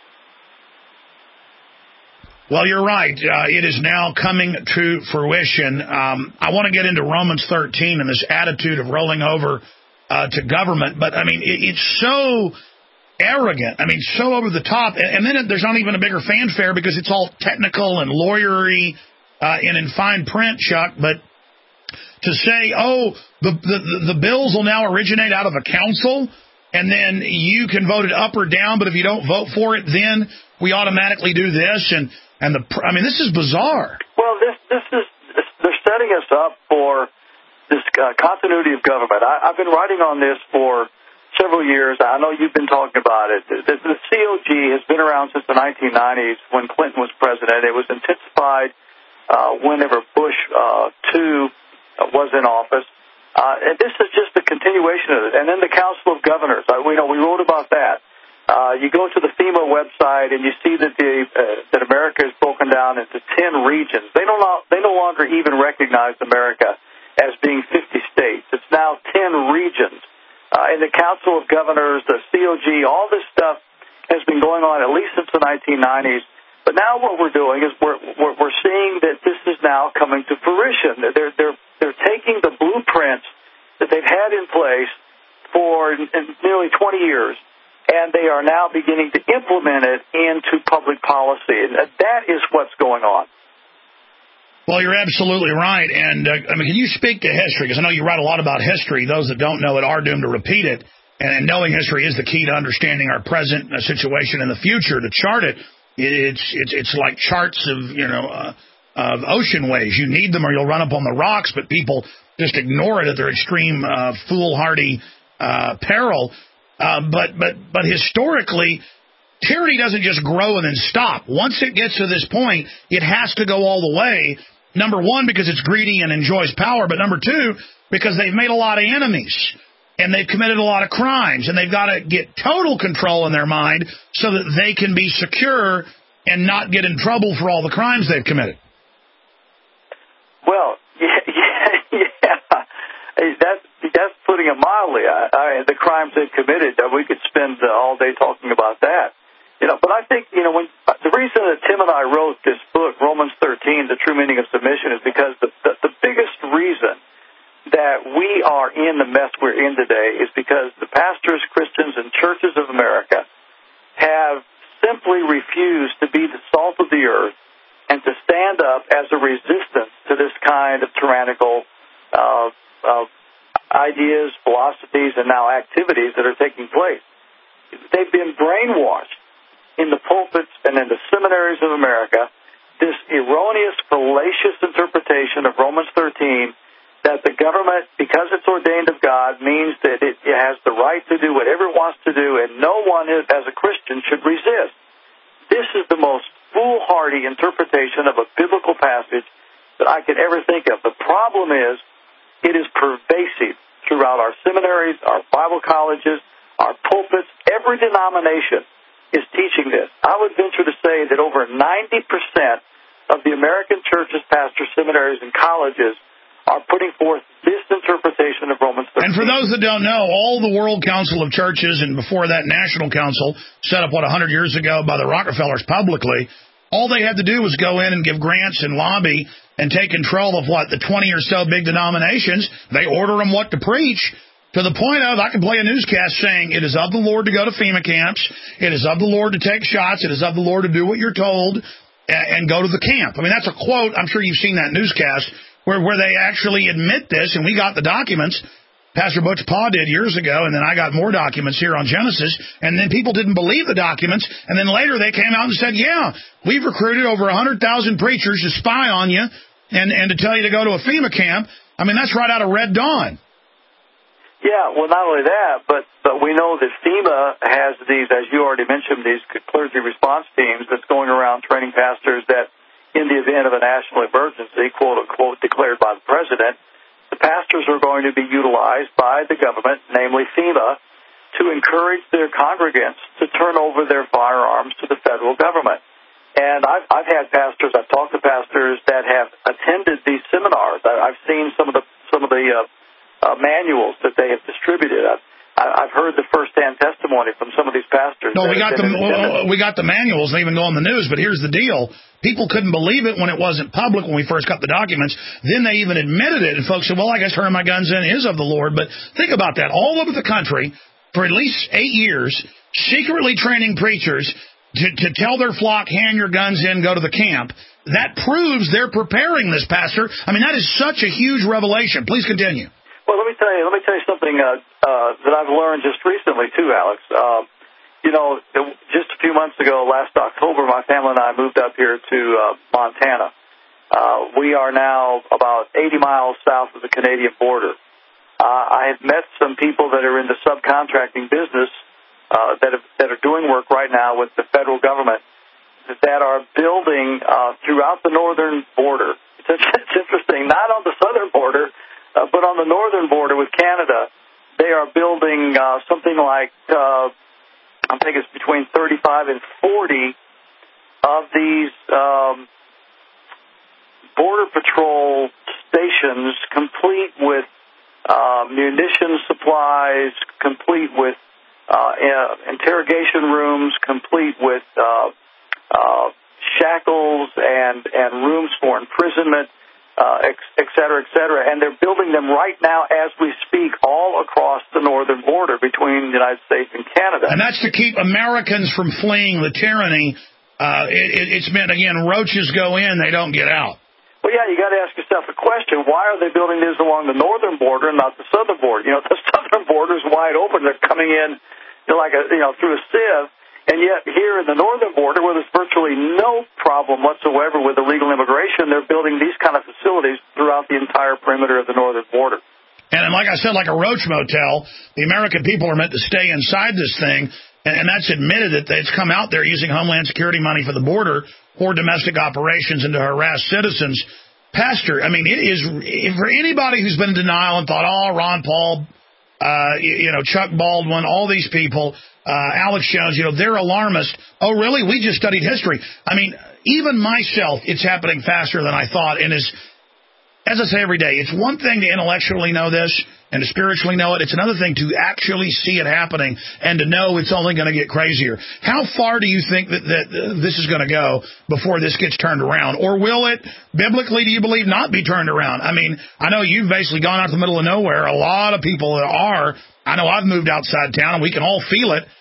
Well, you're right. It is now coming to fruition. I want to get into Romans 13 and this attitude of rolling over to government, but, I mean, it's so arrogant. I mean, so over the top. And then there's not even a bigger fanfare because it's all technical and lawyery and in fine print, Chuck, but to say, the bills will now originate out of a council, and then you can vote it up or down, but if you don't vote for it, then we automatically do this, this is bizarre. Well, they're setting us up for this continuity of government. I've been writing on this for several years. I know you've been talking about it. The COG has been around since the 1990s when Clinton was president. It was intensified whenever Bush II was in office. And this is just a continuation of it. And then the Council of Governors, we wrote about that. You go to the FEMA website and you see that that America is broken down into 10 regions. They no longer even recognize America as being 50 states. It's now 10 regions. And the Council of Governors, the COG, all this stuff has been going on at least since the 1990s. But now what we're doing is we're seeing that this is now coming to fruition. They're taking the blueprints that they've had in place for nearly 20 years, and they are now beginning to implement it into public policy. And that is what's going on. Well, you're absolutely right. And, can you speak to history? Because I know you write a lot about history. Those that don't know it are doomed to repeat it. And knowing history is the key to understanding our present situation and the future. To chart it, it's like charts of ocean waves. You need them or you'll run up on the rocks, but people just ignore it at their extreme foolhardy peril. But historically, tyranny doesn't just grow and then stop. Once it gets to this point, it has to go all the way. Number one, because it's greedy and enjoys power, but number two, because they've made a lot of enemies. And they've committed a lot of crimes, and they've got to get total control in their mind so that they can be secure and not get in trouble for all the crimes they've committed. Well, yeah. That's putting it mildly. The crimes they've committed, we could spend all day talking about that. But I think, the reason that Tim and I wrote this book, Romans 13, The True Meaning of Submission, is because the biggest reason that we are in the mess we're in today is because the pastors, Christians, and churches of America have simply refused to be the salt of the earth and to stand up as a resistance to this kind of tyrannical ideas, philosophies, and now activities that are taking place. They've been brainwashed in the pulpits and in the seminaries of America, this erroneous, fallacious interpretation of Romans 13 that the government, because it's ordained of God, means that it has the right to do whatever it wants to do, and no one, as a Christian, should resist. This is the most foolhardy interpretation of a biblical passage that I could ever think of. The problem is, it is pervasive throughout our seminaries, our Bible colleges, our pulpits. Every denomination is teaching this. I would venture to say that over 90% of the American churches, pastors, seminaries, and colleges are putting forth this interpretation of Romans 13. And for those that don't know, all the World Council of Churches and before that National Council set up, 100 years ago by the Rockefellers publicly, all they had to do was go in and give grants and lobby and take control of, the 20 or so big denominations. They order them what to preach, to the point of I can play a newscast saying, it is of the Lord to go to FEMA camps, it is of the Lord to take shots, it is of the Lord to do what you're told, and go to the camp. That's a quote. I'm sure you've seen that newscast where they actually admit this, and we got the documents. Pastor Butch Paw did years ago, and then I got more documents here on Genesis, and then people didn't believe the documents, and then later they came out and said, yeah, we've recruited over 100,000 preachers to spy on you and to tell you to go to a FEMA camp. I mean, that's right out of Red Dawn. Yeah, well, not only that, but we know that FEMA has these, as you already mentioned, these clergy response teams that's going around training pastors that in the event of a national emergency, quote-unquote, declared by the president, the pastors are going to be utilized by the government, namely FEMA, to encourage their congregants to turn over their firearms to the federal government. And I've had pastors, I've talked to pastors that have attended these seminars. I've seen some of the manuals that they have distributed. I've heard the first-hand testimony from some of these pastors. No, we got the manuals. They even go on the news. But here's the deal: people couldn't believe it when it wasn't public when we first got the documents. Then they even admitted it, and folks said, "Well, I guess turning my guns in is of the Lord." But think about that: all over the country, for at least 8 years, secretly training preachers to tell their flock, "Hand your guns in, go to the camp." That proves they're preparing this, Pastor. I mean, that is such a huge revelation. Please continue. Well, let me tell you something that I've learned just recently too, Alex. Just a few months ago, last October, my family and I moved up here to Montana. We are now about 80 miles south of the Canadian border. I have met some people that are in the subcontracting business that are doing work right now with the federal government that are building throughout the northern border. It's interesting, not on the southern border, but on the northern border with Canada, they are building something like, I think it's between 35 and 40 of these Border Patrol stations, complete with munition supplies, complete with interrogation rooms, complete with shackles and rooms for imprisonment, et cetera, and they're building them right now as we speak all across the northern border between the United States and Canada. And that's to keep Americans from fleeing the tyranny. It's meant, again, roaches go in, they don't get out. Well, yeah, you got to ask yourself a question. Why are they building this along the northern border and not the southern border? The southern border is wide open. They're coming in through a sieve. And yet here in the northern border, where there's virtually no problem whatsoever with illegal immigration, they're building these kind of facilities throughout the entire perimeter of the northern border. And like I said, like a roach motel, the American people are meant to stay inside this thing, and that's admitted that it's come out there using Homeland Security money for the border for domestic operations and to harass citizens. Pastor, I mean, it is, for anybody who's been in denial and thought, Ron Paul, Chuck Baldwin, all these people, Alex Jones, they're alarmist. Oh, really? We just studied history. I mean, even myself, it's happening faster than I thought. And as I say every day, it's one thing to intellectually know this and to spiritually know it. It's another thing to actually see it happening and to know it's only going to get crazier. How far do you think that this is going to go before this gets turned around? Or will it, biblically, do you believe, not be turned around? I mean, I know you've basically gone out to the middle of nowhere. A lot of people are. I know I've moved outside town, and we can all feel it.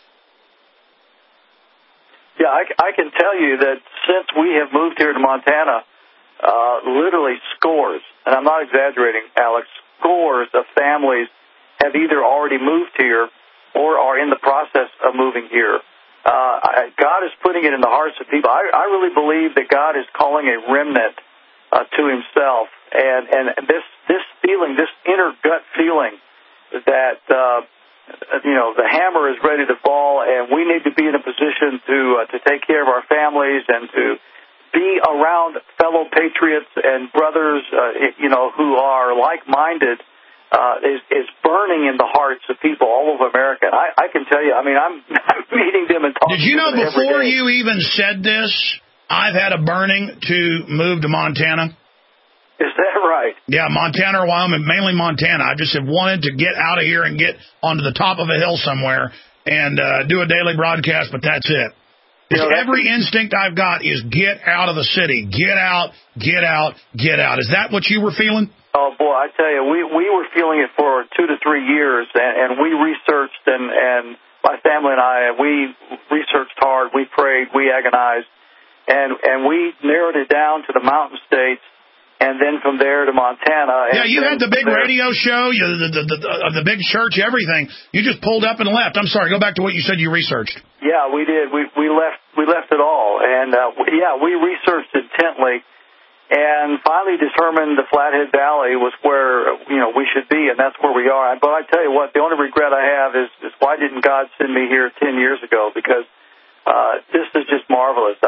Yeah, I can tell you that since we have moved here to Montana, literally scores, and I'm not exaggerating, Alex, scores of families have either already moved here or are in the process of moving here. God is putting it in the hearts of people. I really believe that God is calling a remnant to himself, and this feeling, this inner gut feeling that the hammer is ready to fall, and we need to be in a position to take care of our families and to be around fellow patriots and brothers, who are like-minded, is burning in the hearts of people all over America. And I can tell you, I mean, I'm meeting them and talking to them every day. Did you know before you even said this, I've had a burning to move to Montana? Is that right? Yeah, Montana or Wyoming, mainly Montana. I just have wanted to get out of here and get onto the top of a hill somewhere and do a daily broadcast, but that's it. Every instinct I've got is get out of the city. Get out, get out, get out. Is that what you were feeling? Oh, boy, I tell you, we were feeling it for 2 to 3 years, and we researched, and my family and I, we researched hard, we prayed, we agonized, and we narrowed it down to the mountain states. and then from there to Montana. Yeah, you had the big radio show, the big church, everything. You just pulled up and left. I'm sorry. Go back to what you said you researched. Yeah, we did. We left it all, and we researched intently, and finally determined the Flathead Valley was where we should be, and that's where we are. But I tell you what, the only regret I have is why didn't God send me here 10 years ago? Because this is just marvelous.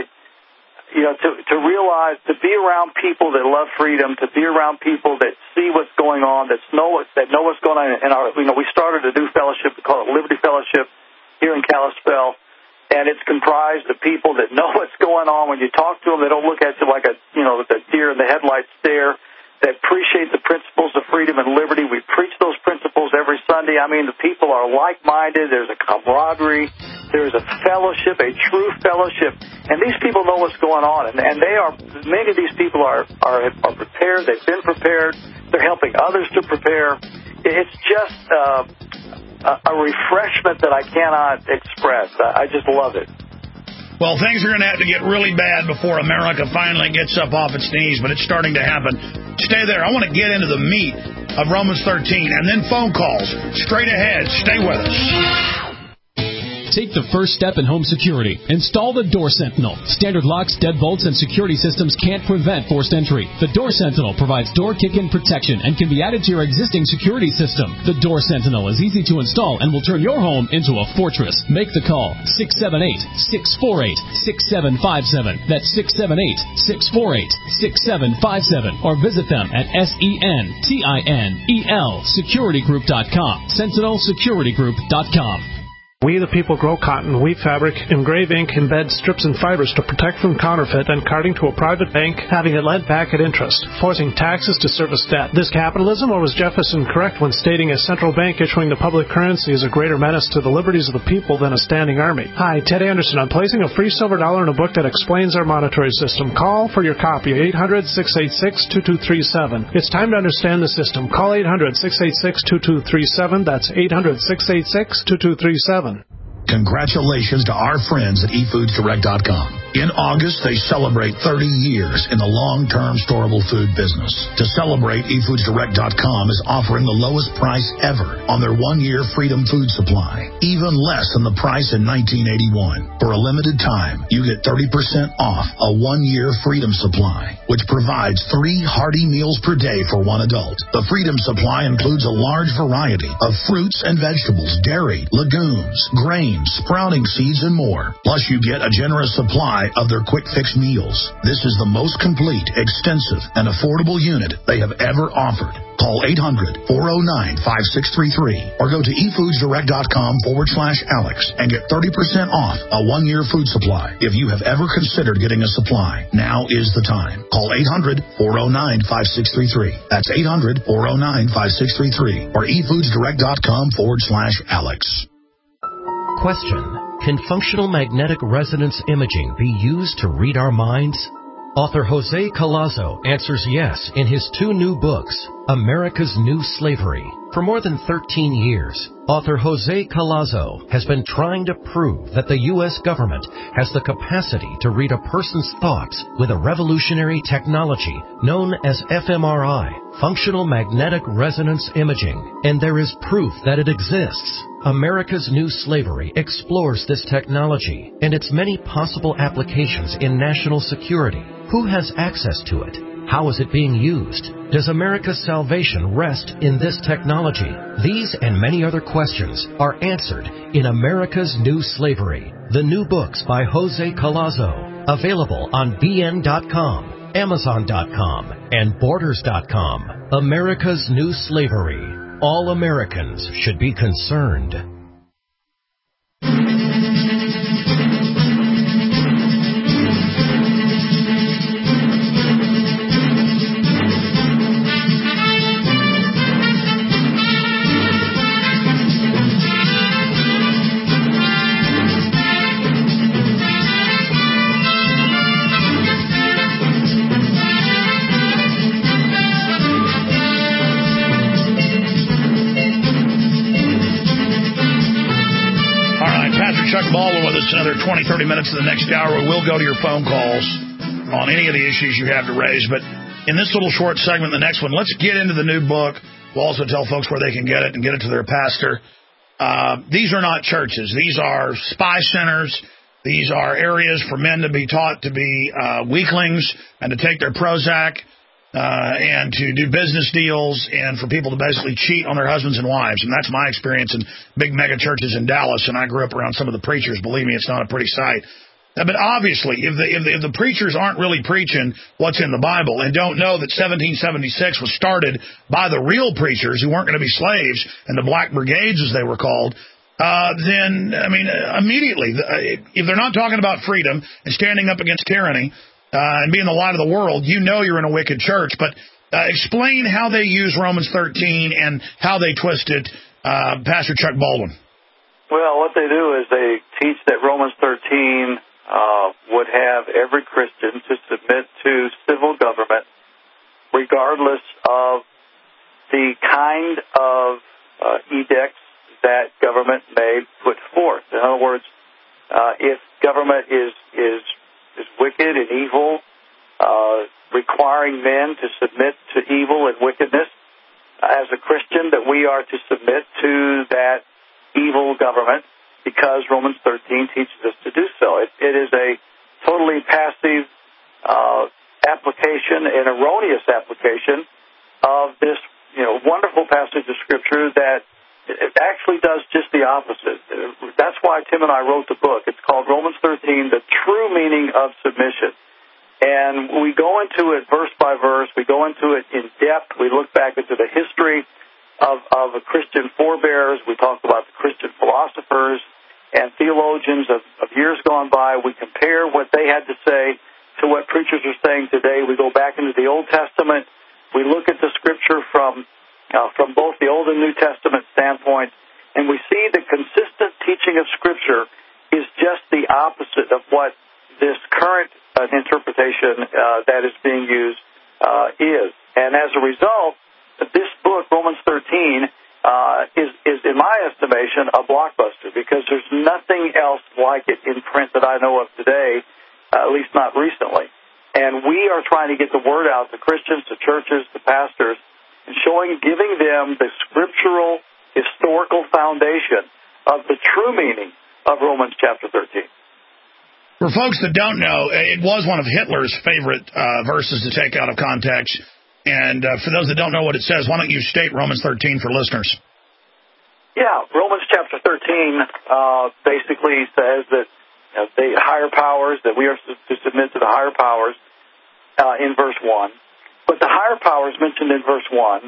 To realize, to be around people that love freedom, to be around people that see what's going on, that know what's going on in our. We started a new fellowship, we call it Liberty Fellowship, here in Kalispell, and it's comprised of people that know what's going on. When you talk to them, they don't look at you like the deer in the headlights stare. They appreciate the principles of freedom and liberty. We preach those principles every Sunday. I mean, the people are like-minded. There's a camaraderie. There's a fellowship, a true fellowship. And these people know what's going on. And many of these people are prepared. They've been prepared. They're helping others to prepare. It's just a refreshment that I cannot express. I just love it. Well, things are going to have to get really bad before America finally gets up off its knees, but it's starting to happen. Stay there. I want to get into the meat of Romans 13 and then phone calls. Straight ahead. Stay with us. Take the first step in home security. Install the Door Sentinel. Standard locks, deadbolts, and security systems can't prevent forced entry. The Door Sentinel provides door kick-in protection and can be added to your existing security system. The Door Sentinel is easy to install and will turn your home into a fortress. Make the call. 678-648-6757. That's 678-648-6757. Or visit them at SENTINEL securitygroup.com. SentinelSecurityGroup.com. We the people grow cotton, weave fabric, engrave ink, embed strips and fibers to protect from counterfeit and carting to a private bank, having it lent back at interest, forcing taxes to service debt. This capitalism, or was Jefferson correct when stating a central bank issuing the public currency is a greater menace to the liberties of the people than a standing army? Hi, Ted Anderson. I'm placing a free silver dollar in a book that explains our monetary system. Call for your copy, 800-686-2237. It's time to understand the system. Call 800-686-2237. That's 800-686-2237. Congratulations to our friends at eFoodsDirect.com. In August, they celebrate 30 years in the long-term storable food business. To celebrate, eFoodsDirect.com is offering the lowest price ever on their one-year Freedom Food Supply, even less than the price in 1981. For a limited time, you get 30% off a one-year Freedom Supply, which provides 3 hearty meals per day for one adult. The Freedom Supply includes a large variety of fruits and vegetables, dairy, legumes, grains, sprouting seeds, and more. Plus, you get a generous supply of their quick fix meals. This is the most complete, extensive, and affordable unit they have ever offered. Call 800-409-5633 or go to eFoodsDirect.com/Alex and get 30% off a one-year food supply. If you have ever considered getting a supply, now is the time. Call 800-409-5633. That's 800-409-5633 or eFoodsDirect.com/Alex. Question: can functional magnetic resonance imaging be used to read our minds? Author Jose Collazo answers yes in his 2 new books, America's New Slavery. For more than 13 years, author Jose Collazo has been trying to prove that the U.S. government has the capacity to read a person's thoughts with a revolutionary technology known as fMRI, functional magnetic resonance imaging, and there is proof that it exists. America's New Slavery explores this technology and its many possible applications in national security. Who has access to it? How is it being used? Does America's salvation rest in this technology? These and many other questions are answered in America's New Slavery, the new books by Jose Collazo, available on BN.com, Amazon.com, and Borders.com. America's New Slavery. All Americans should be concerned. Another 20, 30 minutes of the next hour. We'll go to your phone calls on any of the issues you have to raise. But in this little short segment, the next one, let's get into the new book. We'll also tell folks where they can get it and get it to their pastor. These are not churches. These are spy centers. These are areas for men to be taught to be weaklings and to take their Prozac and to do business deals and for people to basically cheat on their husbands and wives. And that's my experience in big mega churches in Dallas, and I grew up around some of the preachers. Believe me, it's not a pretty sight. But obviously, if the preachers aren't really preaching what's in the Bible and don't know that 1776 was started by the real preachers who weren't going to be slaves and the Black Brigades, as they were called, then, I mean, immediately, if they're not talking about freedom and standing up against tyranny and being the light of the world, you know you're in a wicked church. But explain how they use Romans 13 and how they twist it, Pastor Chuck Baldwin. Well, what they do is they teach that Romans 13 would have every Christian to submit to civil government regardless of the kind of edicts that government may put forth. In other words, if government is wicked and evil, requiring men to submit to evil and wickedness, as a Christian, that we are to submit to that evil government because Romans 13 teaches us to do so. It is a totally passive application, an erroneous application of this, wonderful passage of Scripture that it actually does just the opposite. That's why Tim and I wrote the book. It's called Romans 13, The True Meaning of Submission. And we go into it verse by verse. We go into it in depth. We look back into the history of the Christian forebears. We talk about the Christian philosophers and theologians of years gone by. We compare what they had to say to what preachers are saying today. We go back into the Old Testament. We look at the Scripture from both the Old and New Testament standpoint, and we see the consistent teaching of Scripture is just the opposite of what this current interpretation that is being used is. And as a result, this book, Romans 13, is, in my estimation, a blockbuster because there's nothing else like it in print that I know of today, at least not recently. And we are trying to get the word out to Christians, to churches, to pastors, and giving them the scriptural, historical foundation of the true meaning of Romans chapter 13. For folks that don't know, it was one of Hitler's favorite verses to take out of context. And for those that don't know what it says, why don't you state Romans 13 for listeners? Yeah, Romans chapter 13 basically says that the higher powers, that we are to submit to the higher powers in verse 1. But the higher powers mentioned in verse 1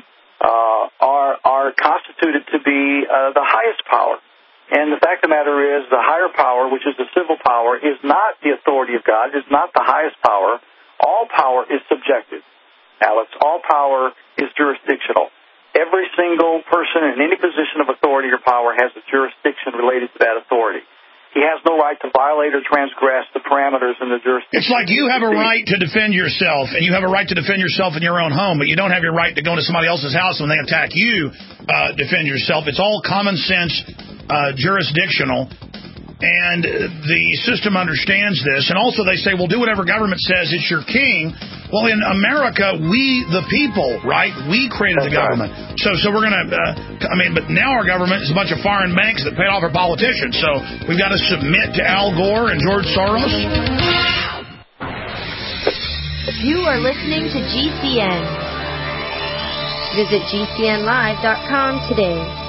are constituted to be the highest power. And the fact of the matter is the higher power, which is the civil power, is not the authority of God, is not the highest power. All power is subjective, Alex. All power is jurisdictional. Every single person in any position of authority or power has a jurisdiction related to that authority. He has no right to violate or transgress the parameters in the jurisdiction. It's like you have a right to defend yourself, and you have a right to defend yourself in your own home, but you don't have your right to go into somebody else's house when they attack you, defend yourself. It's all common sense, jurisdictional, and the system understands this. And also they say, well, do whatever government says. It's your king. Well, in America, we, the people, right, we created the government. So we're going to, but now our government is a bunch of foreign banks that paid off our politicians. So we've got to submit to Al Gore and George Soros. You are listening to GCN. Visit GCNlive.com today.